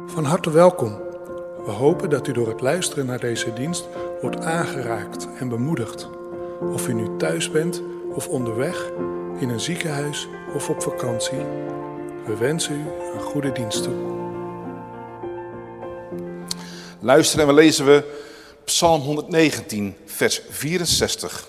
Van harte welkom. We hopen dat u door het luisteren naar deze dienst wordt aangeraakt en bemoedigd. Of u nu thuis bent of onderweg, in een ziekenhuis of op vakantie. We wensen u een goede dienst toe. Luisteren en we lezen we Psalm 119, vers 64.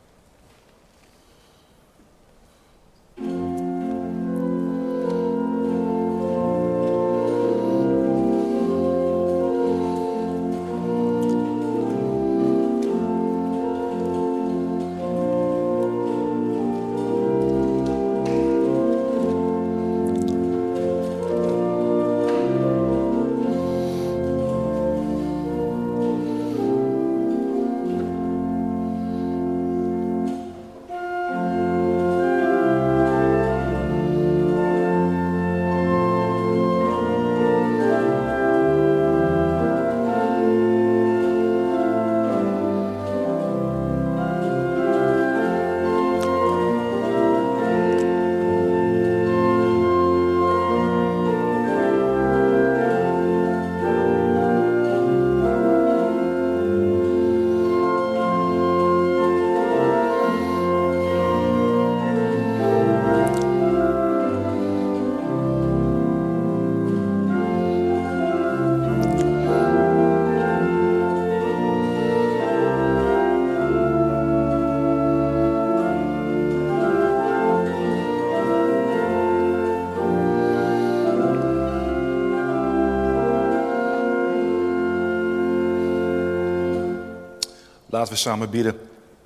Laten we samen bidden.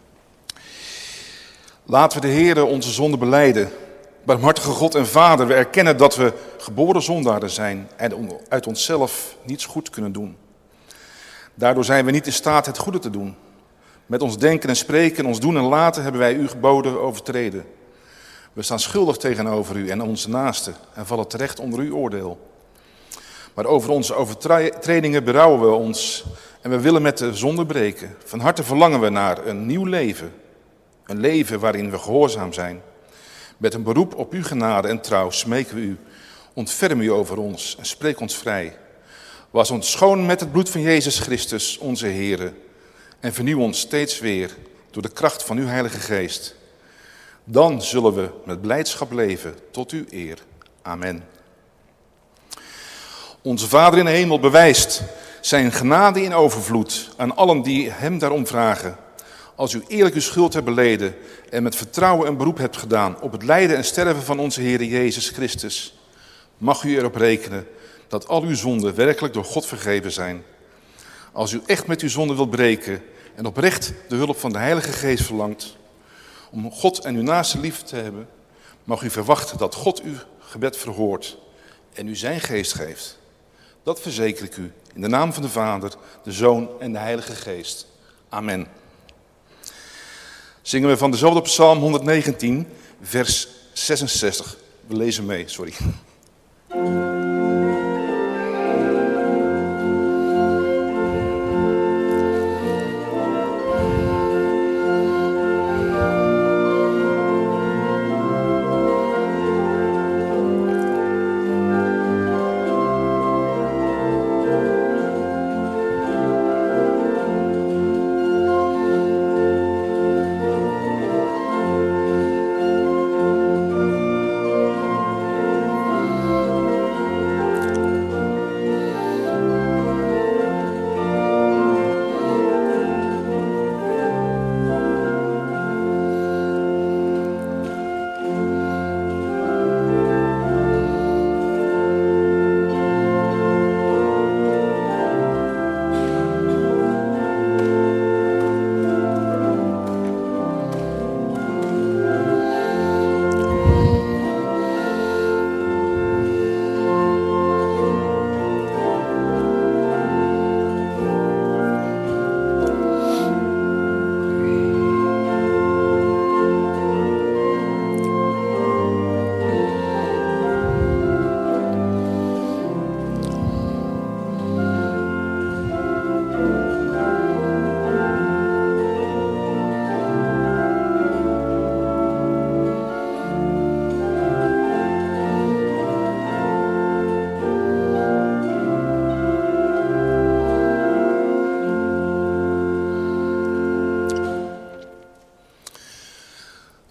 Laten we de Heere onze zonde belijden. Barmhartige God en Vader, we erkennen dat we geboren zondaren zijn en uit onszelf niets goed kunnen doen. Daardoor zijn we niet in staat het goede te doen. Met ons denken en spreken, ons doen en laten hebben wij uw geboden overtreden. We staan schuldig tegenover u en onze naasten en vallen terecht onder uw oordeel. Maar over onze overtredingen berouwen we ons en we willen met de zonde breken. Van harte verlangen we naar een nieuw leven. Een leven waarin we gehoorzaam zijn. Met een beroep op uw genade en trouw smeken we u. Ontferm u over ons en spreek ons vrij. Was ons schoon met het bloed van Jezus Christus, onze Heere. En vernieuw ons steeds weer door de kracht van uw Heilige Geest. Dan zullen we met blijdschap leven tot uw eer. Amen. Onze Vader in de hemel bewijst zijn genade in overvloed aan allen die hem daarom vragen. Als u eerlijk uw schuld hebt beleden en met vertrouwen een beroep hebt gedaan op het lijden en sterven van onze Heer Jezus Christus, mag u erop rekenen dat al uw zonden werkelijk door God vergeven zijn. Als u echt met uw zonde wilt breken en oprecht de hulp van de Heilige Geest verlangt, om God en uw naaste lief te hebben, mag u verwachten dat God uw gebed verhoort en u zijn geest geeft. Dat verzeker ik u in de naam van de Vader, de Zoon en de Heilige Geest. Amen. Zingen we van dezelfde Psalm 119, vers 66. We lezen mee, sorry.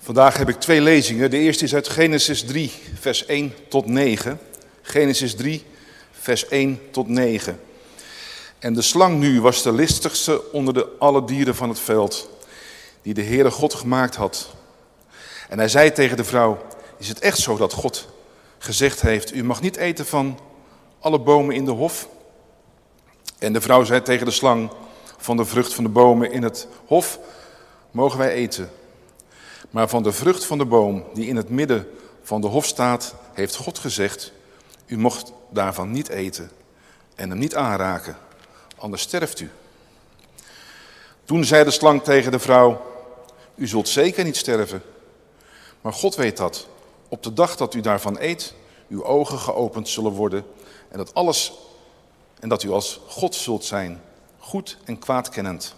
Vandaag heb ik 2 lezingen. De eerste is uit Genesis 3, vers 1 tot 9. Genesis 3, vers 1 tot 9. En de slang nu was de listigste onder alle dieren van het veld, die de Heere God gemaakt had. En hij zei tegen de vrouw, is het echt zo dat God gezegd heeft, u mag niet eten van alle bomen in de hof? En de vrouw zei tegen de slang, van de vrucht van de bomen in het hof mogen wij eten. Maar van de vrucht van de boom die in het midden van de hof staat, heeft God gezegd, u mocht daarvan niet eten en hem niet aanraken, anders sterft u. Toen zei de slang tegen de vrouw, u zult zeker niet sterven. Maar God weet dat, op de dag dat u daarvan eet, uw ogen geopend zullen worden en dat u als God zult zijn, goed en kwaad kennend.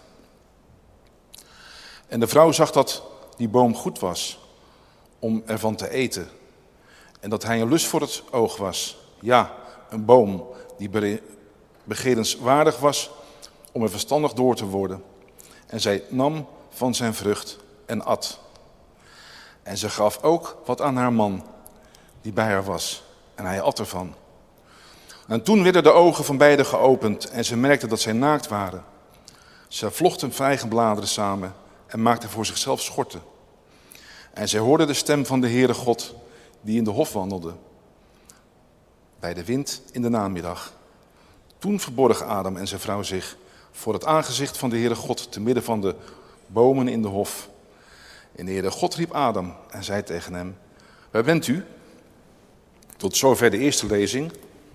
En de vrouw zag dat die boom goed was om ervan te eten en dat hij een lust voor het oog was. Ja, een boom die begerenswaardig was om er verstandig door te worden. En zij nam van zijn vrucht en at. En ze gaf ook wat aan haar man die bij haar was en hij at ervan. En toen werden de ogen van beiden geopend en ze merkten dat zij naakt waren. Ze vlochten vijgenbladeren samen en maakten voor zichzelf schorten. En zij hoorden de stem van de Heere God die in de hof wandelde, bij de wind in de namiddag. Toen verborgen Adam en zijn vrouw zich voor het aangezicht van de Heere God te midden van de bomen in de hof. En de Heere God riep Adam en zei tegen hem, waar bent u? Tot zover de eerste lezing.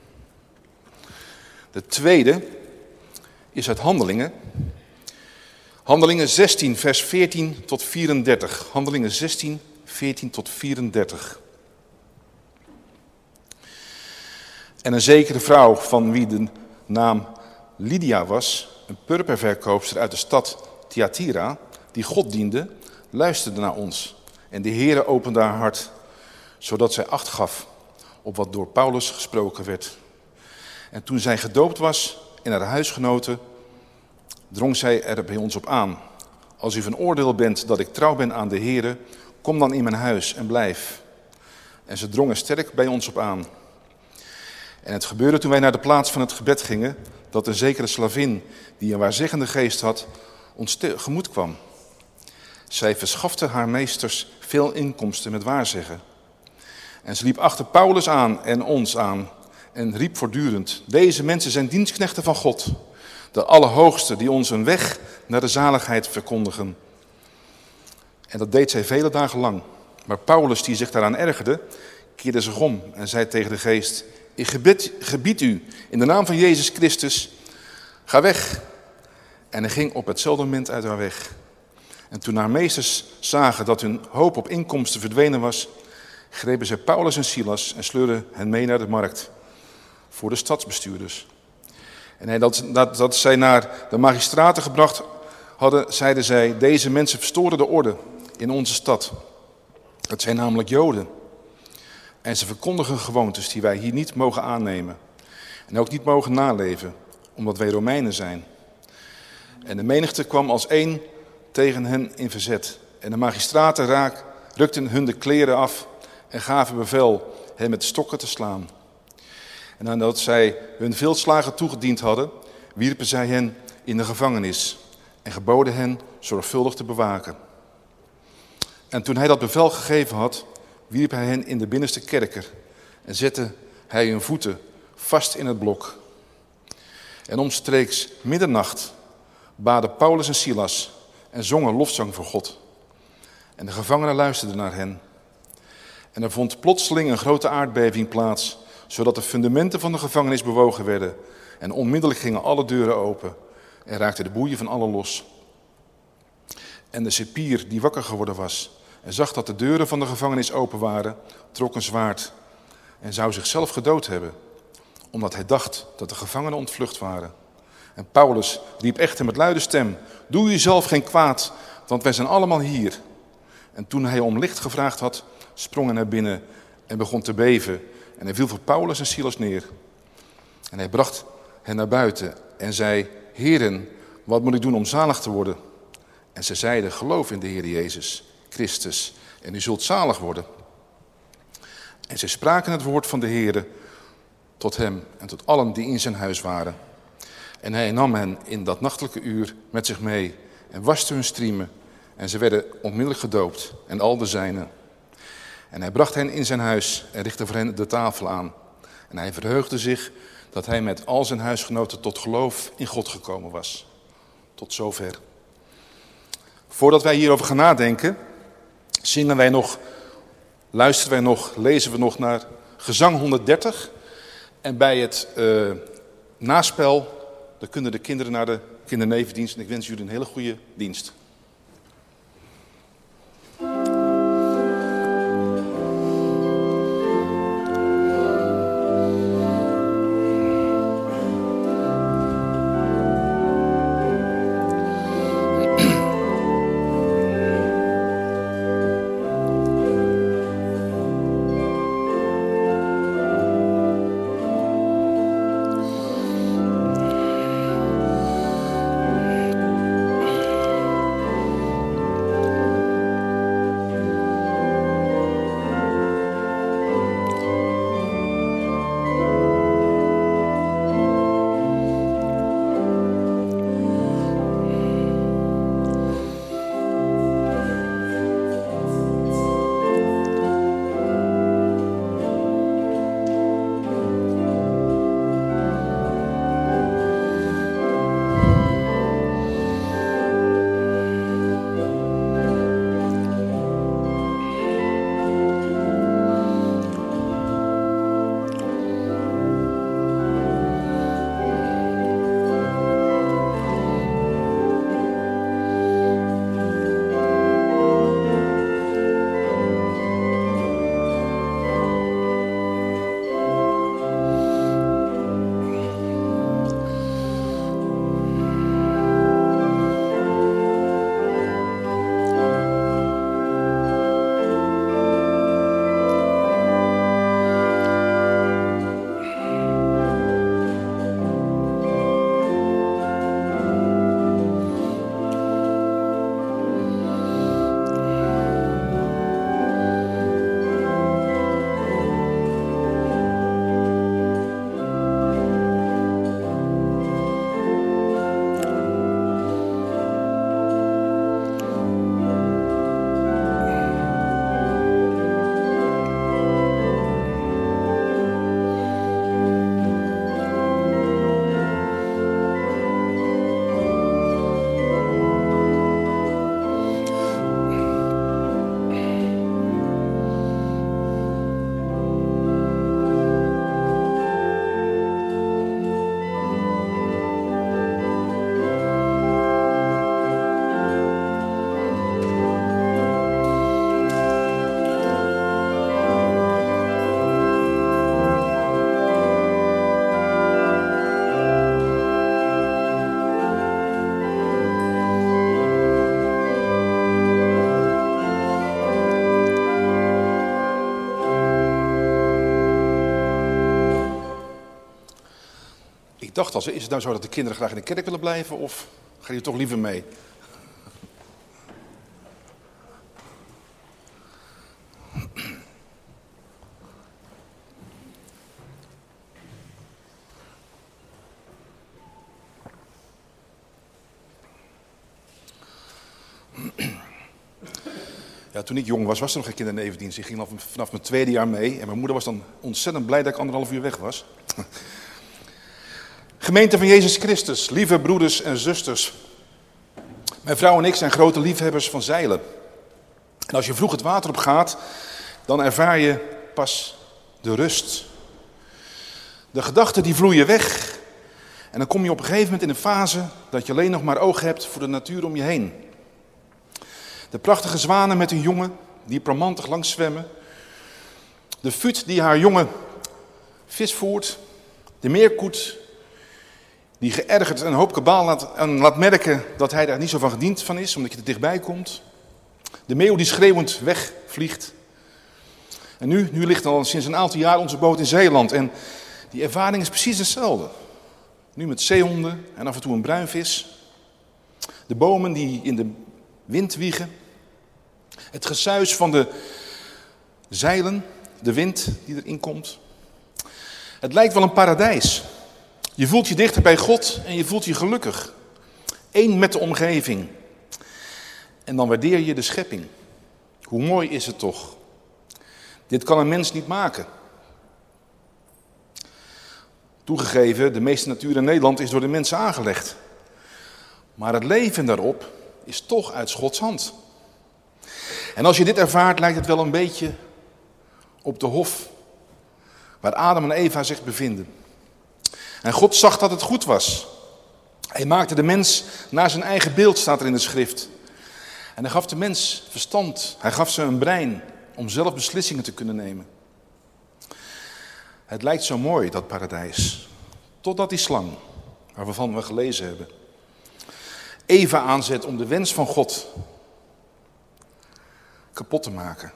De tweede is uit Handelingen. Handelingen 16, vers 14 tot 34. Handelingen 16, 14 tot 34. En een zekere vrouw van wie de naam Lydia was, een purperverkoopster uit de stad Thyatira, die God diende, luisterde naar ons. En de Heere opende haar hart, zodat zij acht gaf op wat door Paulus gesproken werd. En toen zij gedoopt was en haar huisgenoten, drong zij er bij ons op aan. Als u van oordeel bent dat ik trouw ben aan de Heere, kom dan in mijn huis en blijf. En ze drong er sterk bij ons op aan. En het gebeurde toen wij naar de plaats van het gebed gingen, dat een zekere slavin, die een waarzeggende geest had, ons tegemoet kwam. Zij verschafte haar meesters veel inkomsten met waarzeggen. En ze liep achter Paulus aan en ons aan en riep voortdurend, deze mensen zijn dienstknechten van God, de Allerhoogste, die ons een weg naar de zaligheid verkondigen. En dat deed zij vele dagen lang. Maar Paulus, die zich daaraan ergerde, keerde zich om en zei tegen de geest, ik gebied u in de naam van Jezus Christus, ga weg. En hij ging op hetzelfde moment uit haar weg. En toen haar meesters zagen dat hun hoop op inkomsten verdwenen was, grepen zij Paulus en Silas en sleurden hen mee naar de markt voor de stadsbestuurders. En dat zij naar de magistraten gebracht hadden, zeiden zij, deze mensen verstoren de orde in onze stad. Het zijn namelijk Joden. En ze verkondigen gewoontes die wij hier niet mogen aannemen. En ook niet mogen naleven, omdat wij Romeinen zijn. En de menigte kwam als één tegen hen in verzet. En de magistraten rukten hun de kleren af en gaven bevel hen met stokken te slaan. En nadat zij hun veel slagen toegediend hadden, wierpen zij hen in de gevangenis en geboden hen zorgvuldig te bewaken. En toen hij dat bevel gegeven had, wierp hij hen in de binnenste kerker en zette hij hun voeten vast in het blok. En omstreeks middernacht baden Paulus en Silas en zongen lofzang voor God. En de gevangenen luisterden naar hen. En er vond plotseling een grote aardbeving plaats, zodat de fundamenten van de gevangenis bewogen werden. En onmiddellijk gingen alle deuren open en raakten de boeien van allen los. En de cipier die wakker geworden was en zag dat de deuren van de gevangenis open waren, trok een zwaard en zou zichzelf gedood hebben, omdat hij dacht dat de gevangenen ontvlucht waren. En Paulus riep echter met luide stem, doe jezelf geen kwaad, want wij zijn allemaal hier. En toen hij om licht gevraagd had, sprong hij naar binnen en begon te beven. En hij viel voor Paulus en Silas neer. En hij bracht hen naar buiten en zei, Heren, wat moet ik doen om zalig te worden? En ze zeiden, geloof in de Heer Jezus Christus en u zult zalig worden. En zij spraken het woord van de Heere tot hem en tot allen die in zijn huis waren. En hij nam hen in dat nachtelijke uur met zich mee en waste hun striemen. En ze werden onmiddellijk gedoopt en al de zijnen. En hij bracht hen in zijn huis en richtte voor hen de tafel aan. En hij verheugde zich dat hij met al zijn huisgenoten tot geloof in God gekomen was. Tot zover. Voordat wij hierover gaan nadenken, zingen wij nog, luisteren wij nog, lezen we nog naar gezang 130. En bij het naspel, dan kunnen de kinderen naar de kindernevendienst. En ik wens jullie een hele goede dienst. Ik dacht al, is het nou zo dat de kinderen graag in de kerk willen blijven of gaan die toch liever mee? Ja, toen ik jong was er nog geen kindernevendienst. Ik ging vanaf mijn tweede jaar mee en mijn moeder was dan ontzettend blij dat ik 1,5 uur weg was. Gemeente van Jezus Christus, lieve broeders en zusters. Mijn vrouw en ik zijn grote liefhebbers van zeilen. En als je vroeg het water op gaat, dan ervaar je pas de rust. De gedachten die vloeien weg. En dan kom je op een gegeven moment in een fase dat je alleen nog maar oog hebt voor de natuur om je heen. De prachtige zwanen met hun jongen die pramantig langs zwemmen. De fut die haar jonge vis voert. De meerkoet die geërgerd een hoop kabaal laat merken dat hij daar niet zo van gediend van is, omdat je er dichtbij komt. De meeuw die schreeuwend wegvliegt. En nu ligt al sinds een aantal jaar onze boot in Zeeland. En die ervaring is precies hetzelfde. Nu met zeehonden en af en toe een bruinvis. De bomen die in de wind wiegen. Het gesuis van de zeilen, de wind die erin komt. Het lijkt wel een paradijs. Je voelt je dichter bij God en je voelt je gelukkig. Eén met de omgeving. En dan waardeer je de schepping. Hoe mooi is het toch? Dit kan een mens niet maken. Toegegeven, de meeste natuur in Nederland is door de mensen aangelegd. Maar het leven daarop is toch uit Gods hand. En als je dit ervaart, lijkt het wel een beetje op de hof waar Adam en Eva zich bevinden. En God zag dat het goed was. Hij maakte de mens naar zijn eigen beeld, staat er in de schrift. En hij gaf de mens verstand. Hij gaf ze een brein om zelf beslissingen te kunnen nemen. Het lijkt zo mooi, dat paradijs. Totdat die slang, waarvan we gelezen hebben, Eva aanzet om de wens van God kapot te maken.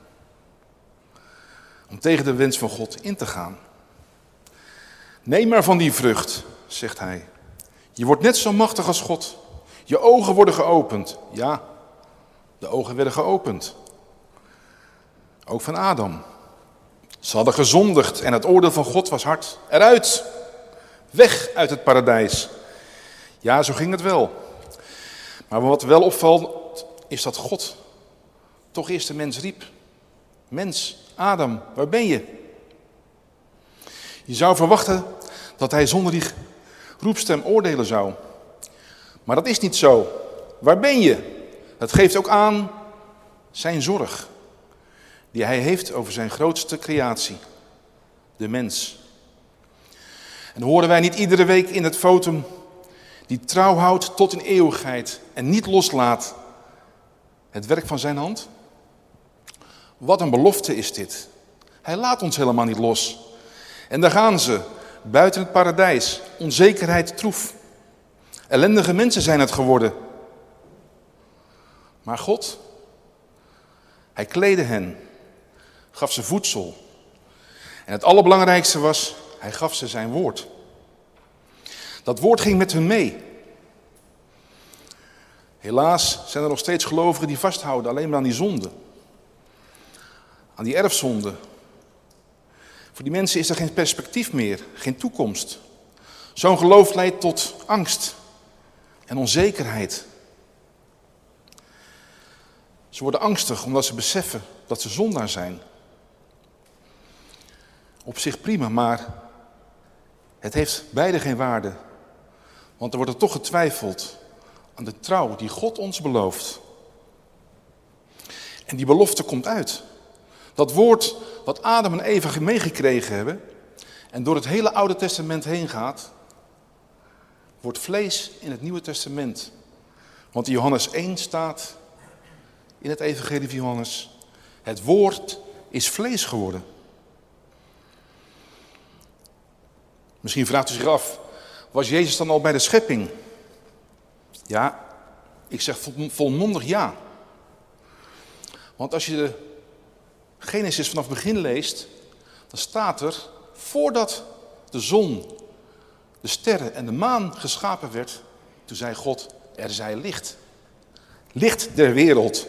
Om tegen de wens van God in te gaan. Neem maar van die vrucht, zegt hij. Je wordt net zo machtig als God. Je ogen worden geopend. Ja, de ogen werden geopend. Ook van Adam. Ze hadden gezondigd en het oordeel van God was hard. Eruit! Weg uit het paradijs. Ja, zo ging het wel. Maar wat wel opvalt, is dat God toch eerst de mens riep. Mens, Adam, waar ben je? Je zou verwachten dat hij zonder die roepstem oordelen zou. Maar dat is niet zo. Waar ben je? Dat geeft ook aan zijn zorg. Die hij heeft over zijn grootste creatie. De mens. En horen wij niet iedere week in het fotum die trouw houdt tot in eeuwigheid en niet loslaat het werk van zijn hand? Wat een belofte is dit. Hij laat ons helemaal niet los. En daar gaan ze, buiten het paradijs, onzekerheid troef. Ellendige mensen zijn het geworden. Maar God, hij kleedde hen, gaf ze voedsel. En het allerbelangrijkste was, hij gaf ze zijn woord. Dat woord ging met hun mee. Helaas zijn er nog steeds gelovigen die vasthouden alleen maar aan die zonde. Aan die erfzonde. Voor die mensen is er geen perspectief meer, geen toekomst. Zo'n geloof leidt tot angst en onzekerheid. Ze worden angstig omdat ze beseffen dat ze zondaar zijn. Op zich prima, maar het heeft beide geen waarde. Want er wordt er toch getwijfeld aan de trouw die God ons belooft. En die belofte komt uit. Dat woord wat Adam en Eva meegekregen hebben en door het hele Oude Testament heen gaat, wordt vlees in het Nieuwe Testament. Want in Johannes 1 staat, in het evangelie van Johannes, het woord is vlees geworden. Misschien vraagt u zich af, was Jezus dan al bij de schepping? Ja, ik zeg volmondig ja. Want als je de Genesis vanaf het begin leest, dan staat er, voordat de zon, de sterren en de maan geschapen werd, toen zei God, er zij licht. Licht der wereld.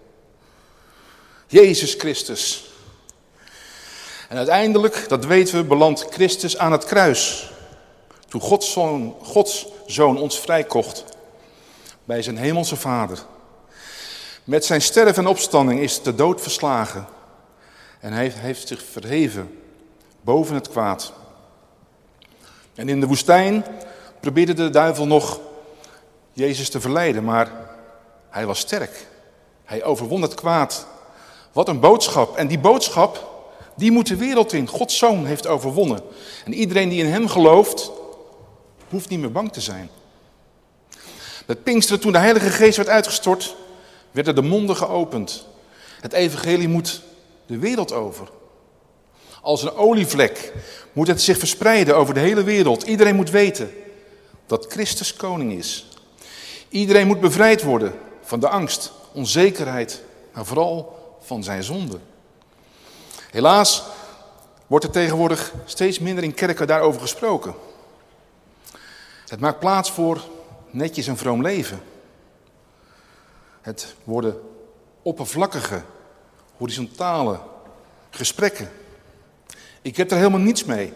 Jezus Christus. En uiteindelijk, dat weten we, belandt Christus aan het kruis. Toen Gods Zoon ons vrijkocht bij zijn hemelse Vader. Met zijn sterven en opstanding is de dood verslagen. En hij heeft zich verheven boven het kwaad. En in de woestijn probeerde de duivel nog Jezus te verleiden, maar hij was sterk. Hij overwon het kwaad. Wat een boodschap. En die boodschap, die moet de wereld in. Gods Zoon heeft overwonnen. En iedereen die in hem gelooft, hoeft niet meer bang te zijn. Met Pinksteren, toen de Heilige Geest werd uitgestort, werden de monden geopend. Het evangelie moet de wereld over. Als een olievlek moet het zich verspreiden over de hele wereld. Iedereen moet weten dat Christus koning is. Iedereen moet bevrijd worden van de angst, onzekerheid, maar vooral van zijn zonde. Helaas wordt er tegenwoordig steeds minder in kerken daarover gesproken. Het maakt plaats voor netjes en vroom leven. Het worden oppervlakkige, horizontale gesprekken. Ik heb er helemaal niets mee.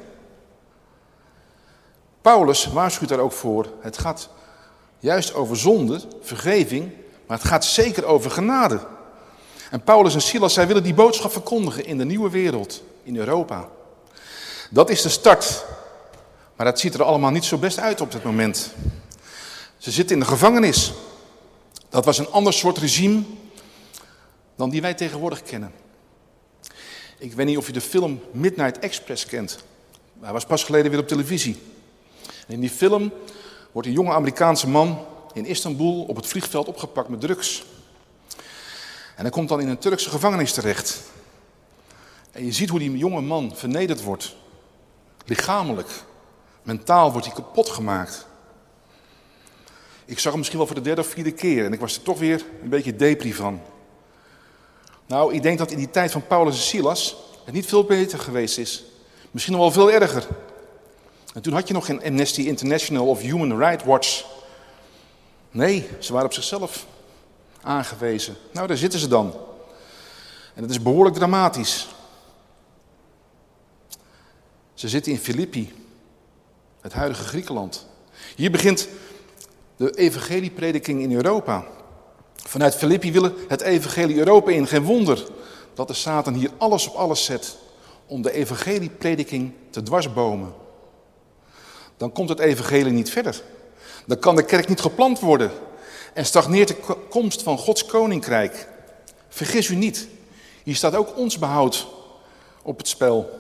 Paulus waarschuwt daar ook voor. Het gaat juist over zonde, vergeving, maar het gaat zeker over genade. En Paulus en Silas, zij willen die boodschap verkondigen in de nieuwe wereld, in Europa. Dat is de start. Maar dat ziet er allemaal niet zo best uit op dit moment. Ze zitten in de gevangenis. Dat was een ander soort regime dan die wij tegenwoordig kennen. Ik weet niet of je de film Midnight Express kent. Hij was pas geleden weer op televisie. En in die film wordt een jonge Amerikaanse man in Istanbul op het vliegveld opgepakt met drugs. En hij komt dan in een Turkse gevangenis terecht. En je ziet hoe die jonge man vernederd wordt. Lichamelijk, mentaal wordt hij kapot gemaakt. Ik zag hem misschien wel voor de 3e of 4e keer en ik was er toch weer een beetje depri van. Nou, ik denk dat in die tijd van Paulus en Silas het niet veel beter geweest is. Misschien nog wel veel erger. En toen had je nog geen Amnesty International of Human Rights Watch. Nee, ze waren op zichzelf aangewezen. Nou, daar zitten ze dan. En het is behoorlijk dramatisch. Ze zitten in Filippi, het huidige Griekenland. Hier begint de evangelieprediking in Europa. Vanuit Filippi willen het evangelie Europa in. Geen wonder dat de Satan hier alles op alles zet om de evangelieprediking te dwarsbomen. Dan komt het evangelie niet verder. Dan kan de kerk niet geplant worden en stagneert de komst van Gods koninkrijk. Vergis u niet, hier staat ook ons behoud op het spel.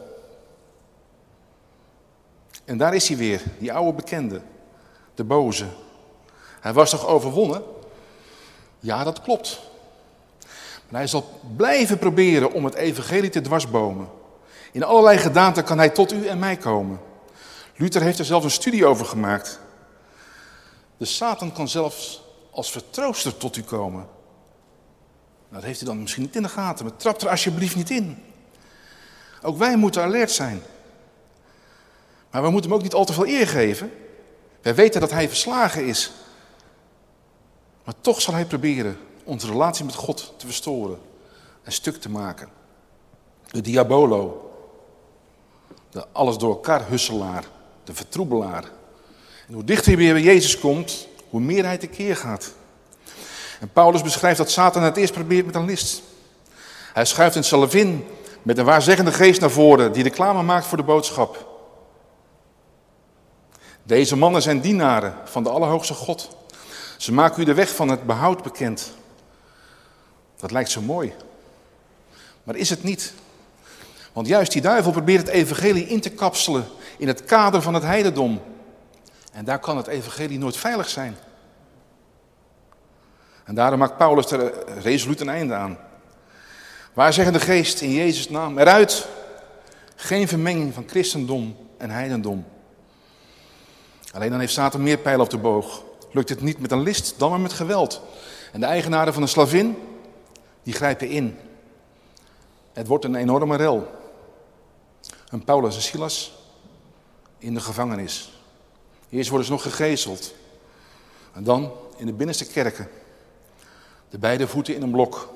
En daar is hij weer, die oude bekende, de boze. Hij was toch overwonnen? Ja, dat klopt. Maar hij zal blijven proberen om het evangelie te dwarsbomen. In allerlei gedaanten kan hij tot u en mij komen. Luther heeft er zelfs een studie over gemaakt. De Satan kan zelfs als vertrooster tot u komen. Nou, dat heeft u dan misschien niet in de gaten, maar trap er alsjeblieft niet in. Ook wij moeten alert zijn. Maar we moeten hem ook niet al te veel eer geven. Wij weten dat hij verslagen is. Maar toch zal hij proberen onze relatie met God te verstoren en stuk te maken. De diabolo, de alles door elkaar husselaar, de vertroebelaar. En hoe dichter hij weer bij Jezus komt, hoe meer hij tekeer gaat. En Paulus beschrijft dat Satan het eerst probeert met een list. Hij schuift een salvin met een waarzeggende geest naar voren die reclame maakt voor de boodschap. Deze mannen zijn dienaren van de Allerhoogste God. Ze maken u de weg van het behoud bekend. Dat lijkt zo mooi. Maar is het niet? Want juist die duivel probeert het evangelie in te kapselen in het kader van het heidendom. En daar kan het evangelie nooit veilig zijn. En daarom maakt Paulus er resoluut een einde aan. Waar zeggen de geest in Jezus' naam eruit? Geen vermenging van christendom en heidendom. Alleen dan heeft Satan meer pijlen op de boog. Lukt het niet met een list, dan maar met geweld. En de eigenaren van de slavin, die grijpen in. Het wordt een enorme rel. En Paulus en Silas in de gevangenis. Eerst worden ze nog gegezeld. En dan in de binnenste kerken. De beide voeten in een blok.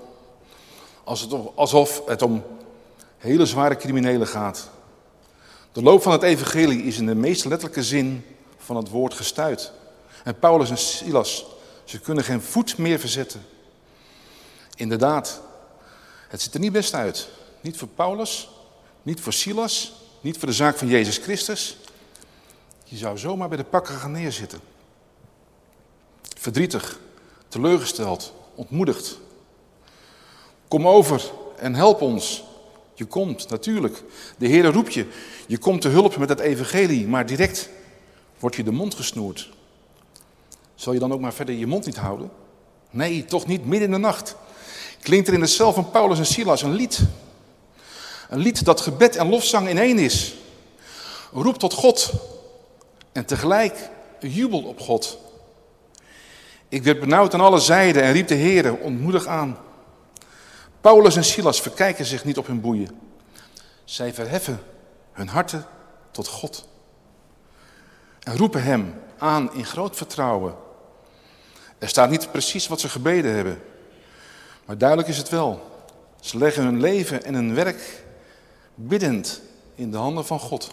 Alsof het om hele zware criminelen gaat. De loop van het evangelie is in de meest letterlijke zin van het woord gestuit. En Paulus en Silas, ze kunnen geen voet meer verzetten. Inderdaad, het ziet er niet best uit. Niet voor Paulus, niet voor Silas, niet voor de zaak van Jezus Christus. Je zou zomaar bij de pakken gaan neerzitten. Verdrietig, teleurgesteld, ontmoedigd. Kom over en help ons. Je komt, natuurlijk. De Heer roept je. Je komt te hulp met het evangelie, maar direct wordt je de mond gesnoerd. Zal je dan ook maar verder je mond niet houden? Nee, toch niet, midden in de nacht. Klinkt er in de cel van Paulus en Silas een lied. Een lied dat gebed en lofzang in één is. Een roep tot God en tegelijk een jubel op God. Ik werd benauwd aan alle zijden en riep de Heere ontmoedig aan. Paulus en Silas verkijken zich niet op hun boeien. Zij verheffen hun harten tot God. En roepen hem aan in groot vertrouwen. Er staat niet precies wat ze gebeden hebben. Maar duidelijk is het wel. Ze leggen hun leven en hun werk biddend in de handen van God.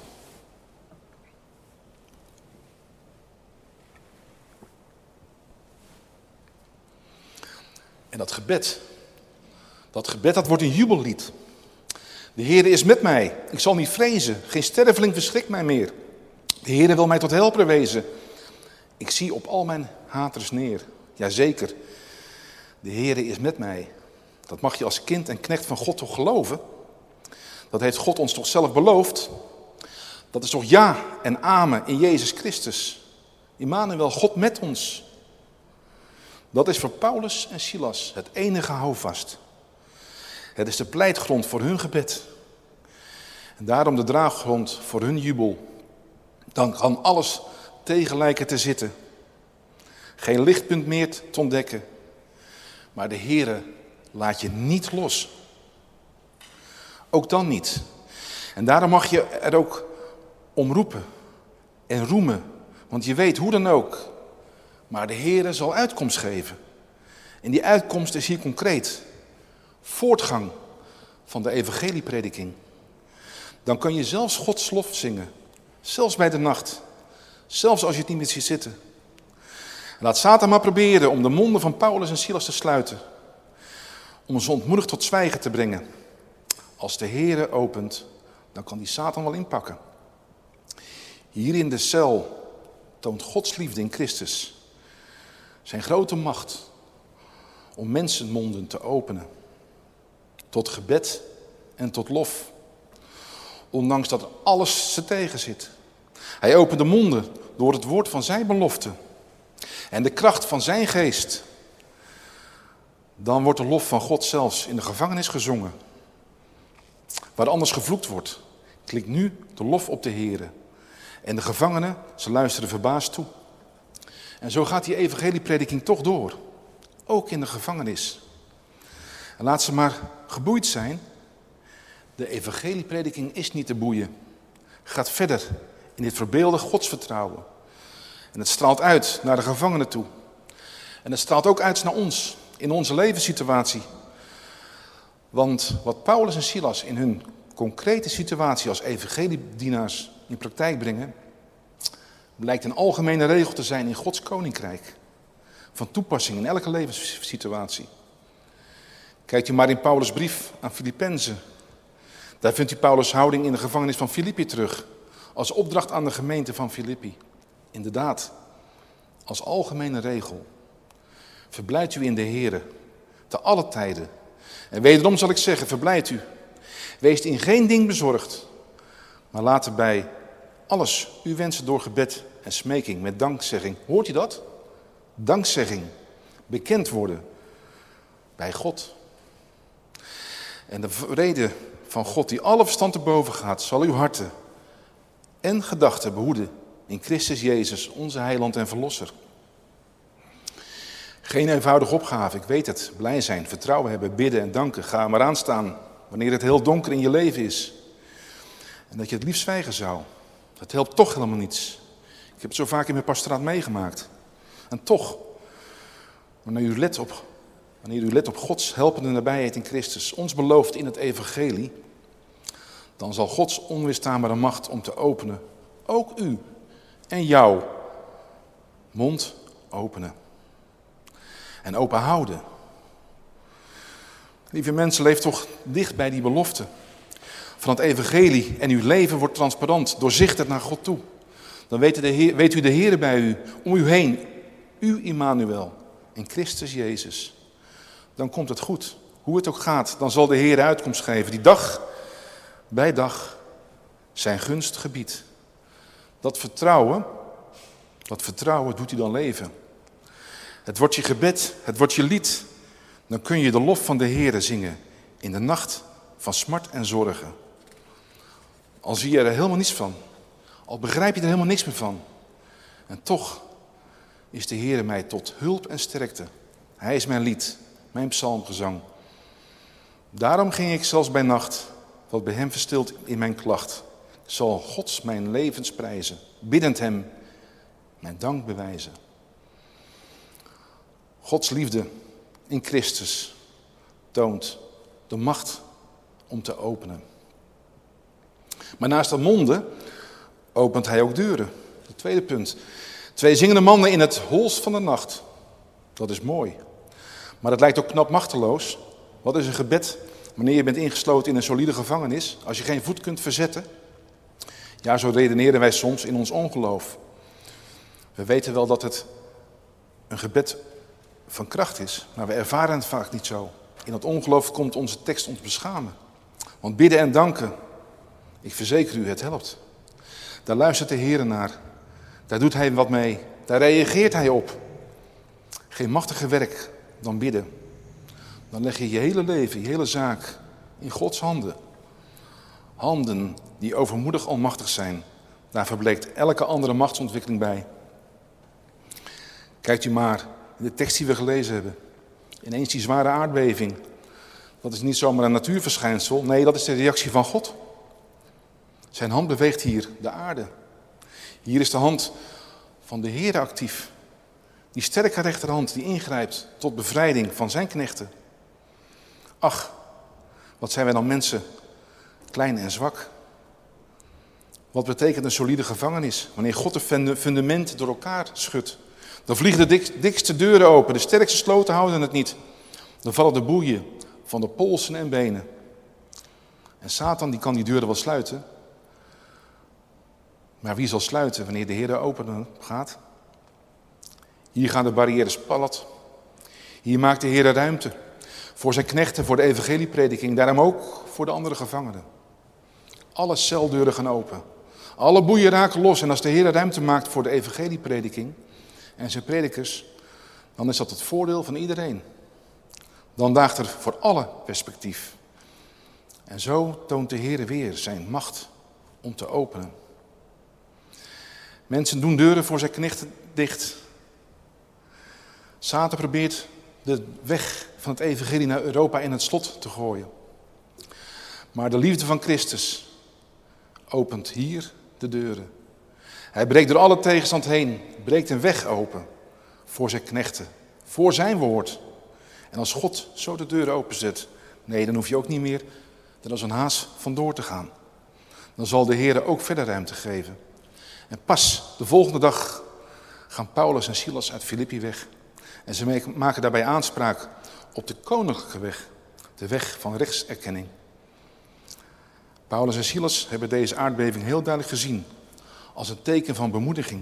En dat gebed dat wordt een jubellied. De Heere is met mij, ik zal niet vrezen, geen sterveling verschrikt mij meer. De Heere wil mij tot helper wezen. Ik zie op al mijn haters neer. Jazeker, de Heere is met mij. Dat mag je als kind en knecht van God toch geloven? Dat heeft God ons toch zelf beloofd? Dat is toch ja en amen in Jezus Christus. Immanuel, God met ons. Dat is voor Paulus en Silas het enige houvast. Het is de pleitgrond voor hun gebed. En daarom de draaggrond voor hun jubel. Dan kan alles tegen lijken te zitten. Geen lichtpunt meer te ontdekken. Maar de Heere laat je niet los. Ook dan niet. En daarom mag je er ook om roepen en roemen. Want je weet hoe dan ook. Maar de Heere zal uitkomst geven. En die uitkomst is hier concreet. Voortgang van de evangelieprediking. Dan kan je zelfs Gods lof zingen. Zelfs bij de nacht. Zelfs als je het niet meer ziet zitten. Laat Satan maar proberen om de monden van Paulus en Silas te sluiten. Om ze ontmoedigd tot zwijgen te brengen. Als de Heere opent, dan kan die Satan wel inpakken. Hier in de cel toont Gods liefde in Christus zijn grote macht om mensenmonden te openen. Tot gebed en tot lof. Ondanks dat alles ze tegen zit. Hij opent de monden door het woord van zijn belofte. En de kracht van zijn geest. Dan wordt de lof van God zelfs in de gevangenis gezongen. Waar anders gevloekt wordt, klinkt nu de lof op de Heere. En de gevangenen, ze luisteren verbaasd toe. En zo gaat die evangelieprediking toch door. Ook in de gevangenis. En laat ze maar geboeid zijn. De evangelieprediking is niet te boeien. Gaat verder in dit verbeeldig godsvertrouwen. En het straalt uit naar de gevangenen toe. En het straalt ook uit naar ons, in onze levenssituatie. Want wat Paulus en Silas in hun concrete situatie als evangeliedienaars in praktijk brengen, blijkt een algemene regel te zijn in Gods koninkrijk. Van toepassing in elke levenssituatie. Kijkt u maar in Paulus' brief aan Filippenzen. Daar vindt u Paulus' houding in de gevangenis van Filippi terug. Als opdracht aan de gemeente van Filippi. Inderdaad, als algemene regel. Verblijdt u in de Heere, te alle tijden. En wederom zal ik zeggen, verblijdt u. Wees in geen ding bezorgd. Maar laat bij alles uw wensen door gebed en smeking met dankzegging. Hoort u dat? Dankzegging. Bekend worden bij God. En de vrede van God die alle verstand te boven gaat, zal uw harten en gedachten behoeden in Christus Jezus, onze heiland en verlosser. Geen eenvoudige opgave, ik weet het. Blij zijn, vertrouwen hebben, bidden en danken. Ga maar aanstaan wanneer het heel donker in je leven is. En dat je het liefst zwijgen zou. Dat helpt toch helemaal niets. Ik heb het zo vaak in mijn pastoraat meegemaakt. En toch, wanneer u let op Gods helpende nabijheid in Christus, ons belooft in het evangelie, dan zal Gods onweerstaanbare macht om te openen, ook u en jouw mond openen. En open houden. Lieve mensen, leef toch dicht bij die belofte van het evangelie en uw leven wordt transparant, doorzichtig naar God toe. Dan weet u de Heer bij u, om u heen, u Immanuel, in Christus Jezus. Dan komt het goed. Hoe het ook gaat, dan zal de Heer uitkomst geven, die dag bij dag zijn gunst gebiedt. Dat vertrouwen doet u dan leven. Het wordt je gebed, het wordt je lied. Dan kun je de lof van de Heere zingen in de nacht van smart en zorgen. Al zie je er helemaal niets van. Al begrijp je er helemaal niks meer van. En toch is de Heere mij tot hulp en sterkte. Hij is mijn lied, mijn psalmgezang. Daarom ging ik zelfs bij nacht, wat bij hem verstilt in mijn klacht. Zal Gods mijn levens prijzen, biddend hem mijn dank bewijzen. Gods liefde in Christus toont de macht om te openen. Maar naast de monden opent hij ook deuren. Het tweede punt. 2 zingende mannen in het holst van de nacht. Dat is mooi. Maar het lijkt ook knap machteloos. Wat is een gebed wanneer je bent ingesloten in een solide gevangenis, als je geen voet kunt verzetten? Ja, zo redeneren wij soms in ons ongeloof. We weten wel dat het een gebed van kracht is, maar we ervaren het vaak niet zo. In dat ongeloof komt onze tekst ons beschamen. Want bidden en danken, ik verzeker u, het helpt. Daar luistert de Heer naar. Daar doet hij wat mee. Daar reageert hij op. Geen machtiger werk dan bidden. Dan leg je je hele leven, je hele zaak in Gods handen. Handen die overmoedig almachtig zijn. Daar verbleekt elke andere machtsontwikkeling bij. Kijkt u maar in de tekst die we gelezen hebben. Ineens die zware aardbeving. Dat is niet zomaar een natuurverschijnsel. Nee, dat is de reactie van God. Zijn hand beweegt hier de aarde. Hier is de hand van de Heer actief. Die sterke rechterhand die ingrijpt tot bevrijding van zijn knechten. Ach, wat zijn wij dan mensen klein en zwak. Wat betekent een solide gevangenis wanneer God de fundamenten door elkaar schudt? Dan vliegen de dikste deuren open, de sterkste sloten houden het niet. Dan vallen de boeien van de polsen en benen. En Satan die kan die deuren wel sluiten. Maar wie zal sluiten wanneer de Heer open gaat? Hier gaan de barrières plat. Hier maakt de Heer ruimte voor zijn knechten, voor de evangelieprediking. Daarom ook voor de andere gevangenen. Alle celdeuren gaan open. Alle boeien raken los. En als de Heer ruimte maakt voor de evangelieprediking en zijn predikers, dan is dat het voordeel van iedereen. Dan daagt er voor alle perspectief. En zo toont de Heer weer zijn macht om te openen. Mensen doen deuren voor zijn knechten dicht. Satan probeert de weg van het evangelie naar Europa in het slot te gooien. Maar de liefde van Christus opent hier de deuren. Hij breekt door alle tegenstand heen, breekt een weg open voor zijn knechten, voor zijn woord. En als God zo de deuren openzet, nee, dan hoef je ook niet meer er als een haas vandoor te gaan. Dan zal de Heer ook verder ruimte geven. En pas de volgende dag gaan Paulus en Silas uit Filippi weg. En ze maken daarbij aanspraak op de koninklijke weg, de weg van rechtserkenning. Paulus en Silas hebben deze aardbeving heel duidelijk gezien als een teken van bemoediging.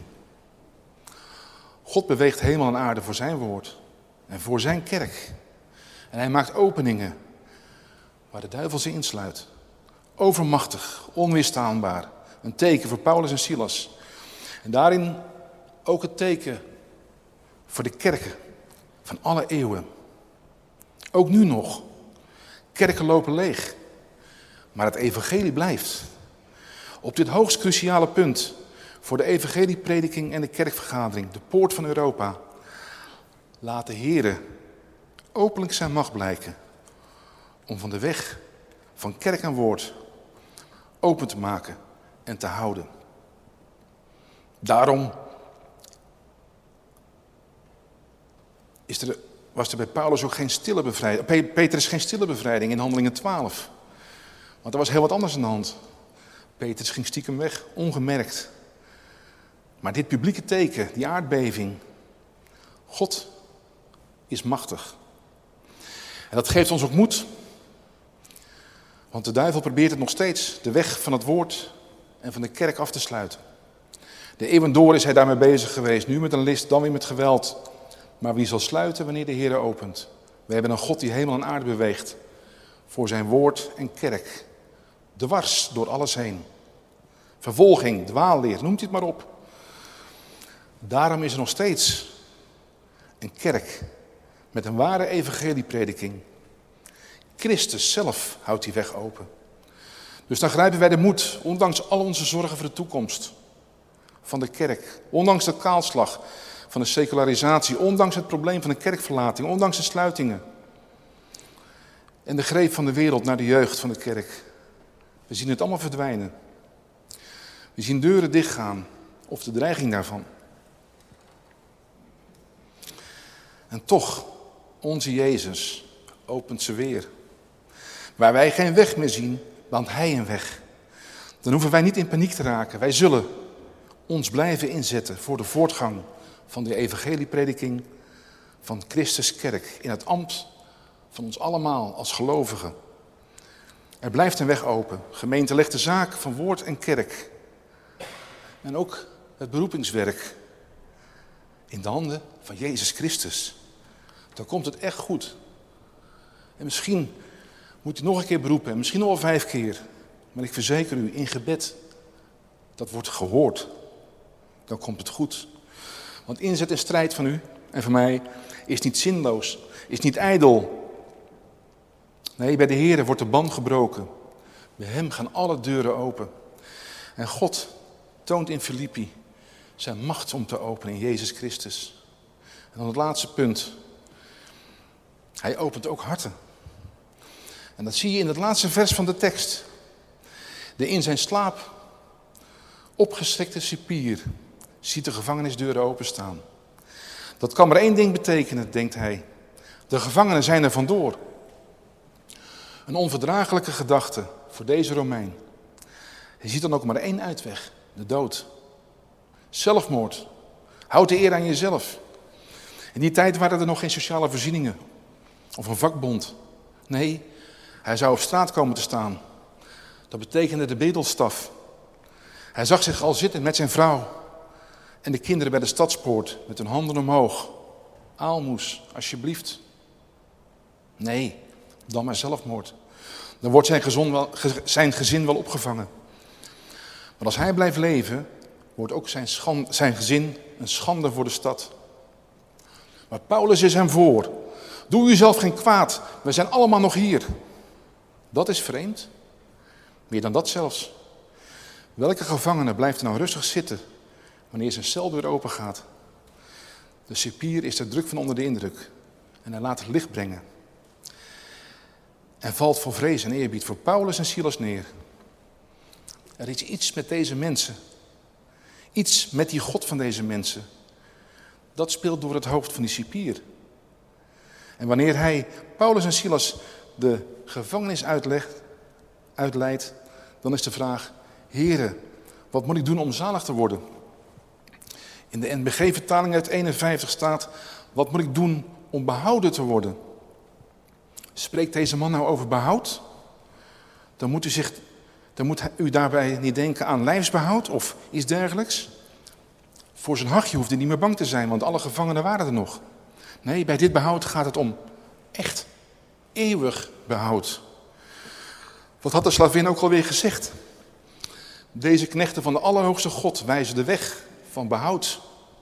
God beweegt hemel en aarde voor zijn woord en voor zijn kerk. En hij maakt openingen waar de duivel ze insluit. Overmachtig, onweerstaanbaar. Een teken voor Paulus en Silas. En daarin ook het teken voor de kerken van alle eeuwen. Ook nu nog. Kerken lopen leeg. Maar het evangelie blijft. Op dit hoogst cruciale punt voor de evangelieprediking en de kerkvergadering, de poort van Europa, laat de Heer openlijk zijn macht blijken om van de weg van kerk en woord open te maken en te houden. Daarom was er bij Paulus ook geen stille bevrijding. Petrus geen stille bevrijding in Handelingen 12. Want er was heel wat anders aan de hand. Petrus ging stiekem weg, ongemerkt. Maar dit publieke teken, die aardbeving, God is machtig. En dat geeft ons ook moed. Want de duivel probeert het nog steeds, de weg van het woord en van de kerk af te sluiten. De eeuwen door is hij daarmee bezig geweest. Nu met een list, dan weer met geweld. Maar wie zal sluiten wanneer de Heer opent? We hebben een God die hemel en aarde beweegt. Voor zijn woord en kerk. Dwars door alles heen. Vervolging, dwaalleer, noemt u het maar op. Daarom is er nog steeds een kerk met een ware evangelieprediking. Christus zelf houdt die weg open. Dus dan grijpen wij de moed, ondanks al onze zorgen voor de toekomst van de kerk. Ondanks de kaalslag van de secularisatie, ondanks het probleem van de kerkverlating, ondanks de sluitingen. En de greep van de wereld naar de jeugd van de kerk. We zien het allemaal verdwijnen. We zien deuren dichtgaan, of de dreiging daarvan. En toch, onze Jezus opent ze weer. Waar wij geen weg meer zien, baant hij een weg. Dan hoeven wij niet in paniek te raken. Wij zullen ons blijven inzetten voor de voortgang van de evangelieprediking van Christus Kerk. In het ambt van ons allemaal als gelovigen. Er blijft een weg open. Gemeente legt de zaak van woord en kerk. En ook het beroepingswerk in de handen van Jezus Christus. Dan komt het echt goed. En misschien moet u nog een keer beroepen. En misschien nog wel 5 keer. Maar ik verzeker u, in gebed, dat wordt gehoord. Dan komt het goed. Want inzet en strijd van u en van mij is niet zinloos. Is niet ijdel. Nee, bij de Heere wordt de band gebroken. Bij hem gaan alle deuren open. En God toont in Filippi zijn macht om te openen in Jezus Christus. En dan het laatste punt. Hij opent ook harten. En dat zie je in het laatste vers van de tekst. De in zijn slaap opgestrekte cipier ziet de gevangenisdeuren openstaan. Dat kan maar 1 ding betekenen, denkt hij. De gevangenen zijn er vandoor. Een onverdraaglijke gedachte voor deze Romein. Hij ziet dan ook maar 1 uitweg, de dood. Zelfmoord. Houd de eer aan jezelf. In die tijd waren er nog geen sociale voorzieningen of een vakbond. Nee, hij zou op straat komen te staan. Dat betekende de bedelstaf. Hij zag zich al zitten met zijn vrouw en de kinderen bij de stadspoort met hun handen omhoog. Aalmoes, alsjeblieft. Nee, dan maar zelfmoord. Dan wordt zijn gezin wel opgevangen. Maar als hij blijft leven, wordt ook zijn gezin een schande voor de stad. Maar Paulus is hem voor. Doe uzelf geen kwaad, we zijn allemaal nog hier. Dat is vreemd. Meer dan dat zelfs. Welke gevangene blijft er nou rustig zitten wanneer zijn celdeur open gaat? De cipier is er druk van onder de indruk en hij laat het licht brengen. En valt vol vrees en eerbied voor Paulus en Silas neer. Er is iets met deze mensen. Iets met die God van deze mensen. Dat speelt door het hoofd van die cipier. En wanneer hij Paulus en Silas de gevangenis uitleidt, dan is de vraag: Heere, wat moet ik doen om zalig te worden? In de NBG-vertaling uit 51 staat: wat moet ik doen om behouden te worden? Spreekt deze man nou over behoud? Dan moet u daarbij niet denken aan lijfsbehoud of iets dergelijks. Voor zijn hachje hoeft hij niet meer bang te zijn, want alle gevangenen waren er nog. Nee, bij dit behoud gaat het om echt eeuwig behoud. Wat had de slavin ook alweer gezegd? Deze knechten van de Allerhoogste God wijzen de weg van behoud.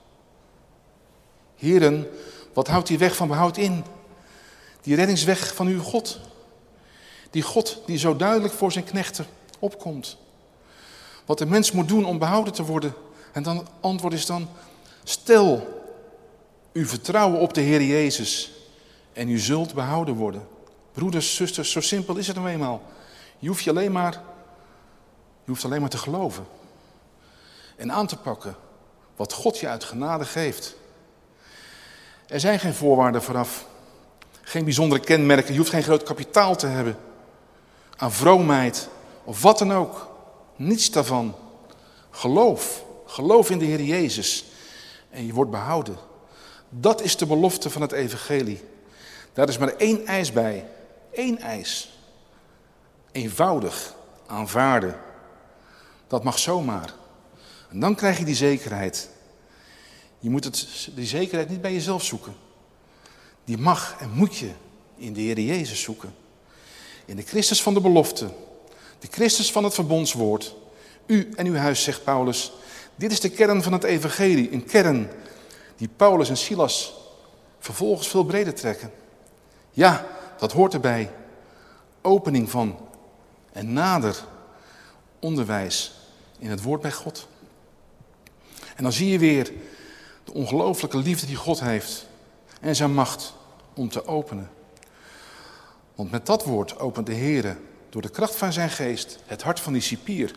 Heren, wat houdt die weg van behoud in? Die reddingsweg van uw God. Die God die zo duidelijk voor zijn knechten opkomt. Wat de mens moet doen om behouden te worden. En dan antwoord is dan: stel uw vertrouwen op de Heer Jezus en u zult behouden worden. Broeders, zusters, zo simpel is het nou eenmaal. Je hoeft alleen maar te geloven. En aan te pakken wat God je uit genade geeft. Er zijn geen voorwaarden vooraf. Geen bijzondere kenmerken. Je hoeft geen groot kapitaal te hebben. Aan vroomheid of wat dan ook. Niets daarvan. Geloof. Geloof in de Heer Jezus. En je wordt behouden. Dat is de belofte van het evangelie. Daar is maar 1 eis bij. 1 eis. Eenvoudig aanvaarden. Dat mag zomaar. En dan krijg je die zekerheid. Je moet die zekerheid niet bij jezelf zoeken. Die mag en moet je in de Heer Jezus zoeken. In de Christus van de belofte. De Christus van het verbondswoord. U en uw huis, zegt Paulus. Dit is de kern van het evangelie. Een kern die Paulus en Silas vervolgens veel breder trekken. Ja, dat hoort erbij. Opening van en nader onderwijs in het woord bij God. En dan zie je weer de ongelooflijke liefde die God heeft en zijn macht om te openen. Want met dat woord opent de Heer door de kracht van zijn geest het hart van die cipier.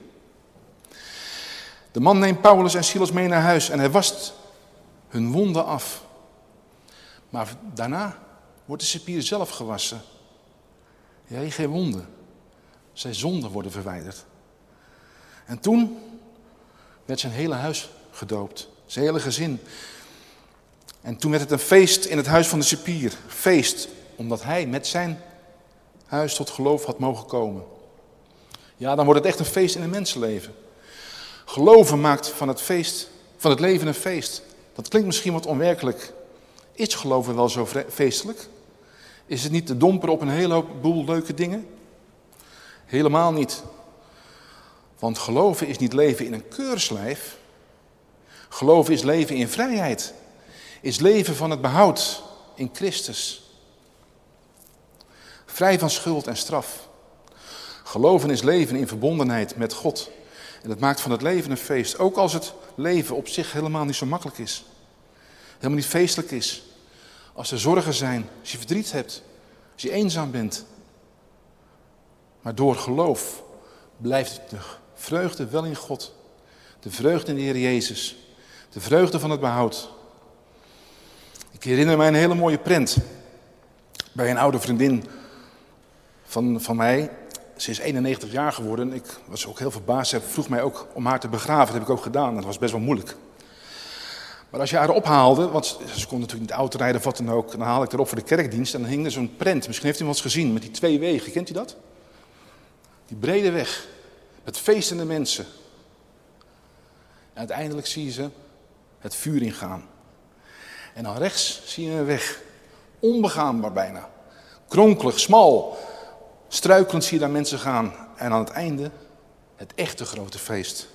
De man neemt Paulus en Silas mee naar huis en hij wast hun wonden af. Maar daarna wordt de cipier zelf gewassen Ja, geen wonder. Zijn zonden worden verwijderd. En toen werd zijn hele huis gedoopt. Zijn hele gezin. En toen werd het een feest in het huis van de cipier. Feest, omdat hij met zijn huis tot geloof had mogen komen. Ja, dan wordt het echt een feest in een mensenleven. Geloven maakt van het leven een feest. Dat klinkt misschien wat onwerkelijk. Is geloven wel zo feestelijk? Is het niet te domperen op een hele hoop boel leuke dingen? Helemaal niet. Want geloven is niet leven in een keurslijf. Geloven is leven in vrijheid. Is leven van het behoud in Christus. Vrij van schuld en straf. Geloven is leven in verbondenheid met God. En dat maakt van het leven een feest. Ook als het leven op zich helemaal niet zo makkelijk is. Helemaal niet feestelijk is. Als er zorgen zijn, als je verdriet hebt, als je eenzaam bent. Maar door geloof blijft de vreugde wel in God. De vreugde in de Heer Jezus. De vreugde van het behoud. Ik herinner mij een hele mooie prent. Bij een oude vriendin van mij. Ze is 91 jaar geworden. Ik was ook heel verbaasd. Ze vroeg mij ook om haar te begraven. Dat heb ik ook gedaan. Dat was best wel moeilijk. Maar als je haar ophaalde, want ze kon natuurlijk niet auto rijden of wat dan ook. Dan haal ik haar op voor de kerkdienst en dan hing er zo'n prent. Misschien heeft u hem wel eens gezien met die 2 wegen. Kent u dat? Die brede weg. Met feestende mensen. En uiteindelijk zie je ze het vuur ingaan. En dan rechts zie je een weg. Onbegaanbaar bijna. Kronkelig, smal. Struikelend zie je daar mensen gaan. En aan het einde het echte grote feest.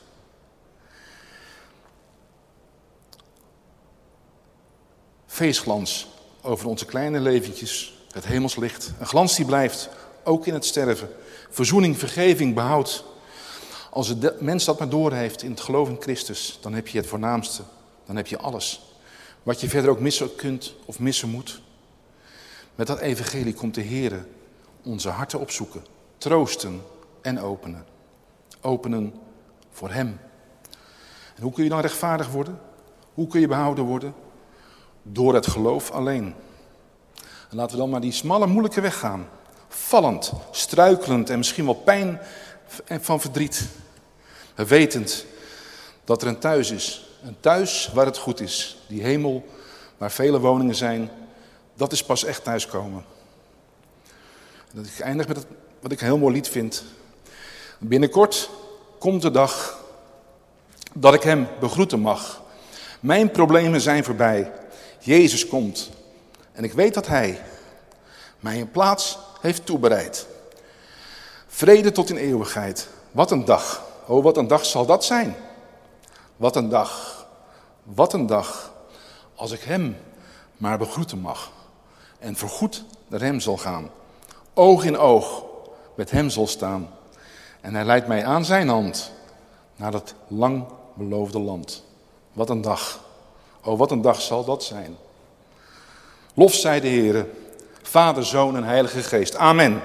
Feestglans over onze kleine leventjes. Het hemelslicht. Een glans die blijft, ook in het sterven. Verzoening, vergeving, behoud. Als de mens dat maar doorheeft in het geloof in Christus, dan heb je het voornaamste. Dan heb je alles. Wat je verder ook missen kunt of missen moet. Met dat evangelie komt de Heer onze harten opzoeken. Troosten en openen. Openen voor Hem. En hoe kun je dan rechtvaardig worden? Hoe kun je behouden worden? Door het geloof alleen. En laten we dan maar die smalle, moeilijke weg gaan. Vallend, struikelend en misschien wel pijn van verdriet. Wetend dat er een thuis is. Een thuis waar het goed is. Die hemel waar vele woningen zijn. Dat is pas echt thuiskomen. Ik eindig met wat ik een heel mooi lied vind. Binnenkort komt de dag dat ik Hem begroeten mag. Mijn problemen zijn voorbij. Jezus komt. En ik weet dat Hij mij een plaats heeft toebereid. Vrede tot in eeuwigheid. Wat een dag. Oh, wat een dag zal dat zijn. Wat een dag. Wat een dag. Als ik Hem maar begroeten mag. En voorgoed naar Hem zal gaan. Oog in oog met Hem zal staan. En Hij leidt mij aan zijn hand. Naar dat lang beloofde land. Wat een dag. Oh, wat een dag zal dat zijn. Lof zij de Heere, Vader, Zoon en Heilige Geest. Amen.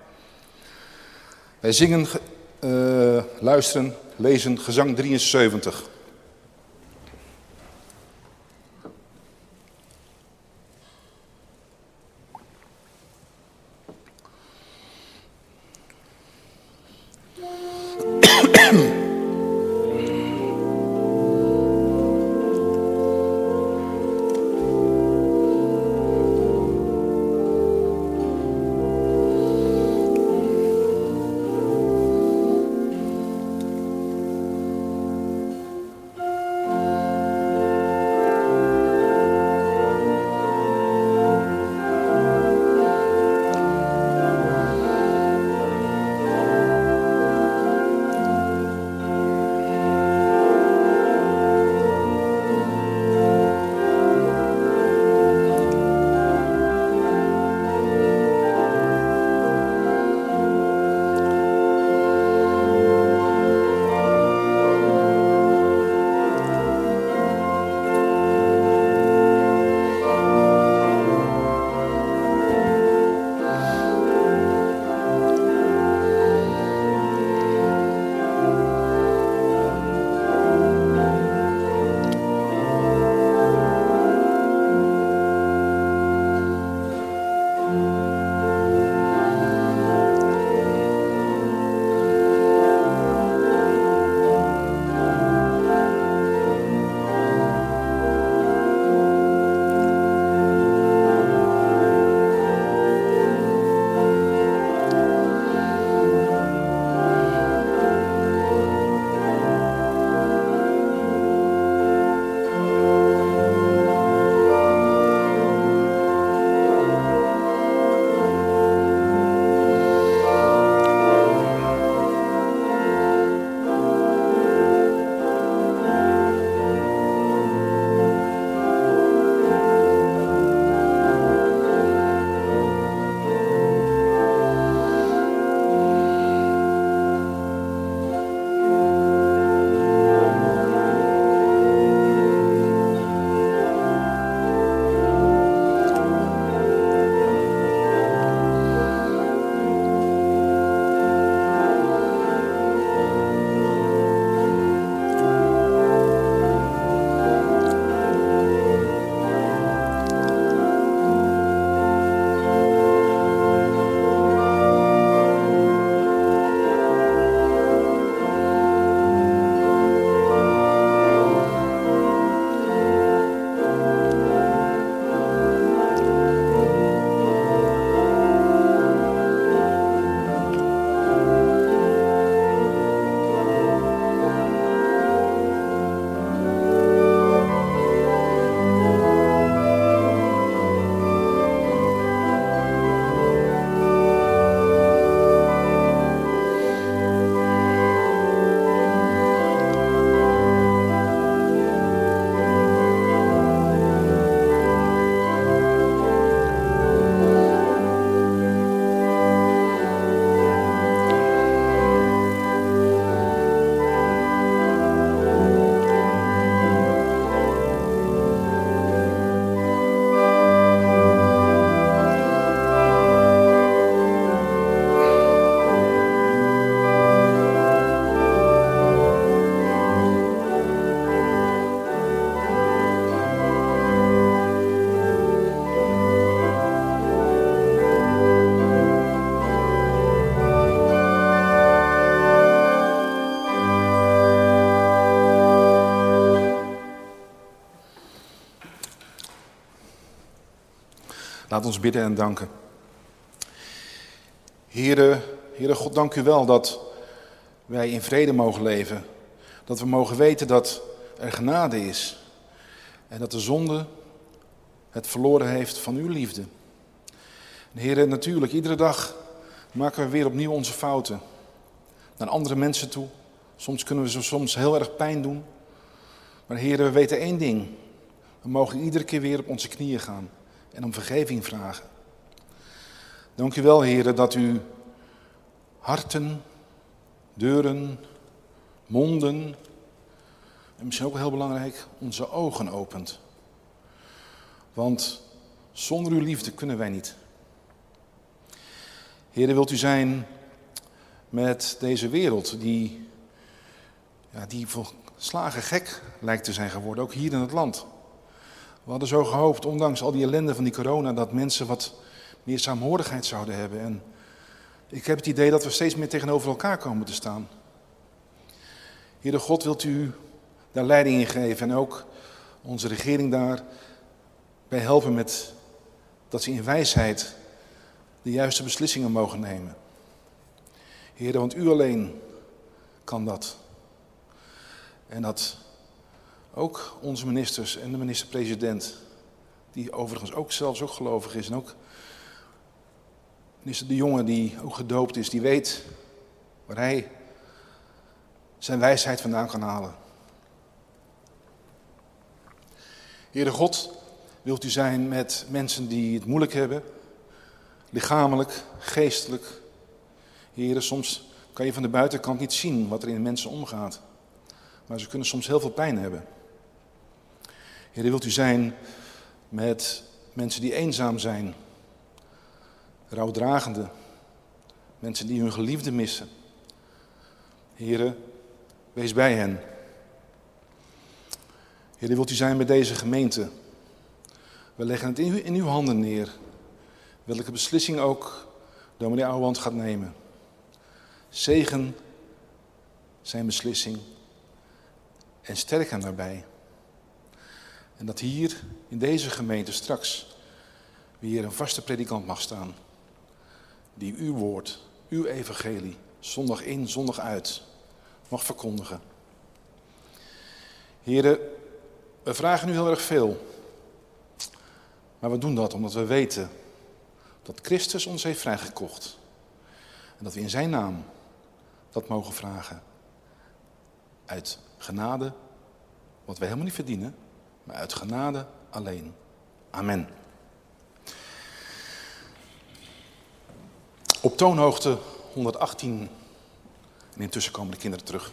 Wij zingen, luisteren, lezen gezang 73. Laat ons bidden en danken. Heere God, dank u wel dat wij in vrede mogen leven. Dat we mogen weten dat er genade is. En dat de zonde het verloren heeft van uw liefde. En Heere, natuurlijk, iedere dag maken we weer opnieuw onze fouten. Naar andere mensen toe. Soms kunnen we ze heel erg pijn doen. Maar Heere, we weten één ding. We mogen iedere keer weer op onze knieën gaan en om vergeving vragen. Dank u wel, Heere, dat u harten, deuren, monden en misschien ook heel belangrijk, onze ogen opent. Want zonder uw liefde kunnen wij niet. Heere, wilt u zijn met deze wereld die volslagen gek lijkt te zijn geworden, ook hier in het land. We hadden zo gehoopt, ondanks al die ellende van die corona, dat mensen wat meer saamhorigheid zouden hebben. En ik heb het idee dat we steeds meer tegenover elkaar komen te staan. Heere God, wilt u daar leiding in geven en ook onze regering daarbij helpen met dat ze in wijsheid de juiste beslissingen mogen nemen. Heere, want u alleen kan dat. En dat ook onze ministers en de minister-president, die overigens ook zelfs ook gelovig is en ook minister De Jonge die ook gedoopt is, die weet waar hij zijn wijsheid vandaan kan halen. Heere God, wilt u zijn met mensen die het moeilijk hebben, lichamelijk, geestelijk. Heere, soms kan je van de buitenkant niet zien wat er in mensen omgaat. Maar ze kunnen soms heel veel pijn hebben. Heere, wilt u zijn met mensen die eenzaam zijn. Rouwdragende. Mensen die hun geliefde missen. Heere, wees bij hen. Heere, wilt u zijn met deze gemeente. We leggen het in uw handen neer. Welke beslissing ook dominee Ouwehand gaat nemen. Zegen zijn beslissing. En sterk hem daarbij. En dat hier in deze gemeente straks weer een vaste predikant mag staan. Die uw woord, uw evangelie, zondag in, zondag uit mag verkondigen. Heren, we vragen u heel erg veel. Maar we doen dat omdat we weten dat Christus ons heeft vrijgekocht. En dat we in zijn naam dat mogen vragen. Uit genade, wat we helemaal niet verdienen, maar uit genade alleen. Amen. Op toonhoogte 118 en intussen komen de kinderen terug.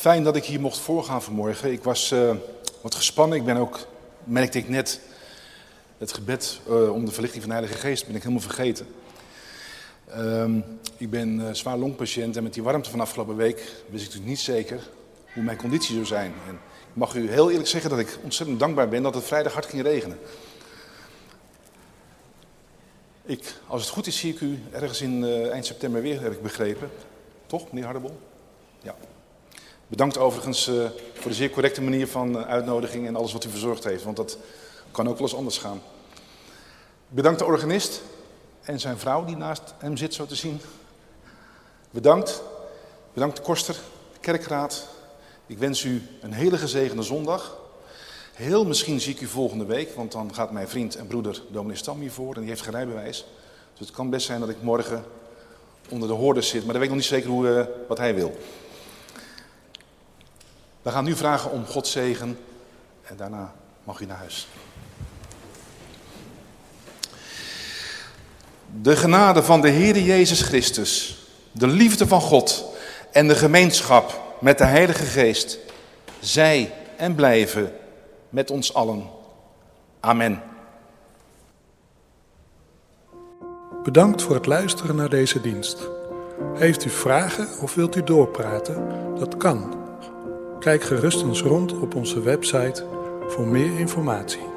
Fijn dat ik hier mocht voorgaan vanmorgen. Ik was wat gespannen. Merkte ik net, het gebed om de verlichting van de Heilige Geest ben ik helemaal vergeten. Ik ben zwaar longpatiënt en met die warmte van afgelopen week wist ik natuurlijk niet zeker hoe mijn conditie zou zijn. En ik mag u heel eerlijk zeggen dat ik ontzettend dankbaar ben dat het vrijdag hard ging regenen. Als het goed is, zie ik u ergens in eind september weer, heb ik begrepen. Toch, meneer Hardebol? Ja. Bedankt overigens voor de zeer correcte manier van uitnodiging en alles wat u verzorgd heeft, want dat kan ook wel eens anders gaan. Bedankt de organist en zijn vrouw die naast hem zit, zo te zien. Bedankt de koster, de kerkraad. Ik wens u een hele gezegende zondag. Heel misschien zie ik u volgende week, want dan gaat mijn vriend en broeder dominee Stam hier voor en die heeft geen rijbewijs. Dus het kan best zijn dat ik morgen onder de hoorders zit, maar dan weet ik nog niet zeker wat hij wil. We gaan nu vragen om Gods zegen en daarna mag u naar huis. De genade van de Heere Jezus Christus, de liefde van God en de gemeenschap met de Heilige Geest, zij en blijven met ons allen. Amen. Bedankt voor het luisteren naar deze dienst. Heeft u vragen of wilt u doorpraten? Dat kan. Kijk gerust eens rond op onze website voor meer informatie.